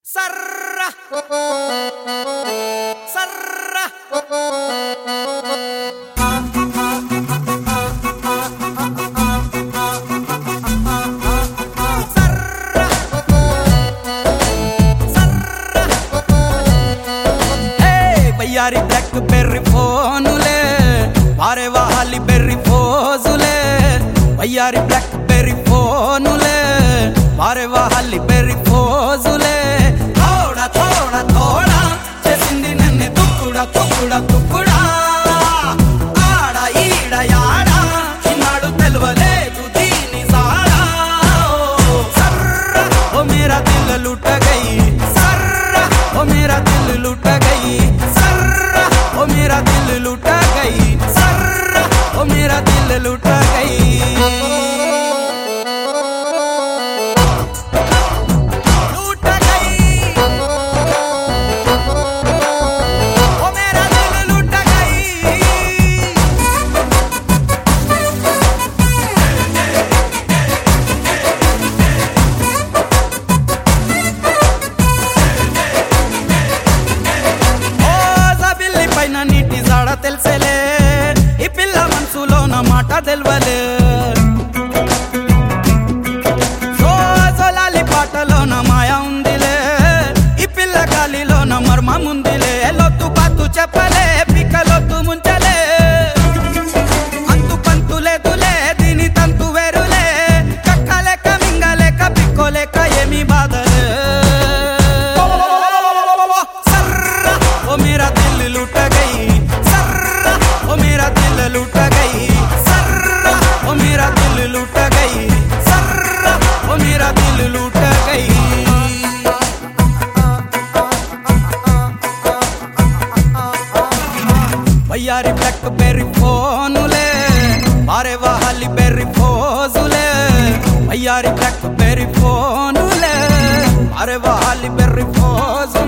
సర్ర సర్ర బయ్యారి BlackBerry ఫోనులే వారే వాహాలి బెర్రీ ఫోజులే బయ్యారి బ్లాక్ బెర్రీ ఫోనులే వారే వాహాలి బెర్రీ ఫోజులే థోడా థోడా థోడా చేసింది నన్ను తుక్కుడా తుక్కుడా తుక్కుడా ఆడ ఈడ యాడ చిన్నాడు తెలవలేదు దీని సాడా సర్ర ఓ మేరా దిల్ లూట గయి సర్ర ఓ మేరా దిల్ లూట గయి సర్ర ఓ మేరా దిల్ లూట గయి సర్ర ఓ మేరా దిల్ లూట గయి నీటి జాడ తెలుసలే ఈ పిల్ల మనసులో నా మాట తెలవలే సోలాలి పాటలో నా మాయ ఉందిలే ఈ పిల్ల గాలిలో నా మర్మం ఉందిలే లొత్తు పత్తు చెప్పలే పిక్కలొత్తు ముంచలే అంతు పంతు లేదులే దీని తంతు వేరులే కక్కలేక మింగలేక పిక్కోలేక ఏమి బాధలే సర్ర ఓ మేరా దిల్ లూట గయి సర్ర ఓ మేరా దిల్ లూట గయి సర్ర ఓ మేరా దిల్ లూట గయి సర్ర ఓ మేరా దిల్ లూట గయి బయ్యారి బ్లాక్ బెర్రీ ఫోనులే వారే వాహాలి బెర్రీ ఫోజులే బయ్యారి బ్లాక్ బెర్రీ ఫోనులే వారే వాహాలి బెర్రీ ఫోజు